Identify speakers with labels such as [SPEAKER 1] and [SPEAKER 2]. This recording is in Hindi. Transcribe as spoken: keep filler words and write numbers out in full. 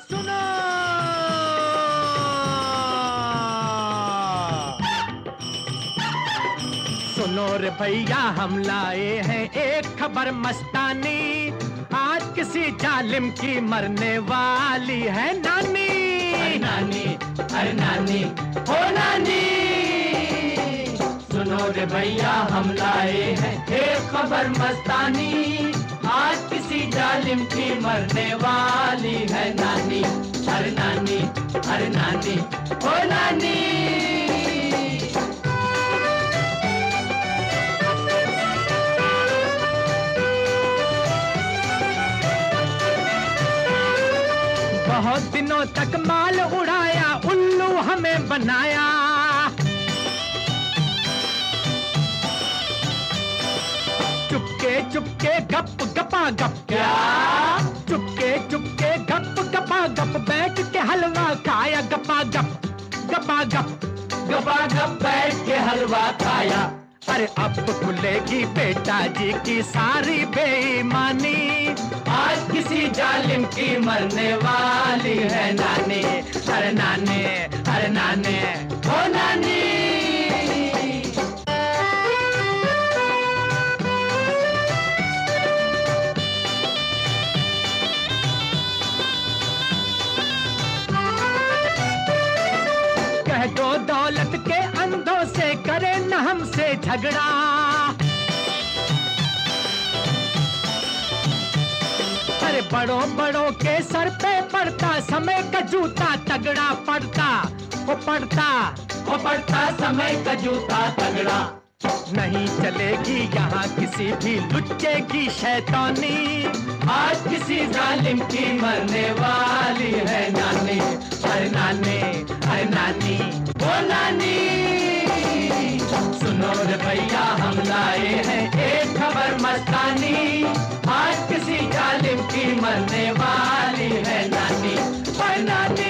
[SPEAKER 1] सुनो सुनो रे भैया, हम लाए हैं एक खबर मस्तानी। आज किसी जालिम की मरने वाली है नानी।
[SPEAKER 2] अरे नानी, अरे नानी, ओ नानी। सुनो रे भैया, हम लाए हैं एक खबर मस्तानी। आज किसी जालिम की मरने वाली है नानी। अरे नानी, अरे नानी, ओ नानी।
[SPEAKER 1] बहुत दिनों तक माल उड़ाया, उल्लू हमें बनाया। चुपके चुपके गप गपा गप,
[SPEAKER 2] क्या?
[SPEAKER 1] चुपके चुपके गप गपा गप, बैठ के हलवा खाया गपा गप गपा गप
[SPEAKER 2] गपा गप बैठ के हलवा खाया।
[SPEAKER 1] अरे अब खुलेगी बेटा जी की सारी बेईमानी।
[SPEAKER 2] आज किसी जालिम की मरने वाली है नानी। अरे नानी, अरे नानी, ओ नानी।
[SPEAKER 1] कह दो दौलत के अंधों से करे न हमसे झगड़ा। अरे बड़ों बड़ों के सर पे पड़ता समय का जूता तगड़ा पड़ता, वो पड़ता
[SPEAKER 2] वो पड़ता समय का जूता तगड़ा।
[SPEAKER 1] नहीं चलेगी यहाँ किसी भी लुच्चे की शैतानी।
[SPEAKER 2] आज किसी जालिम की मरने वाली है नानी। अरे नानी, अरे नानी, ओ नानी। सुनो रे भैया, हम लाए हैं एक खबर मस्तानी। आज किसी जालिम की मरने वाली है नानी। अरे नानी।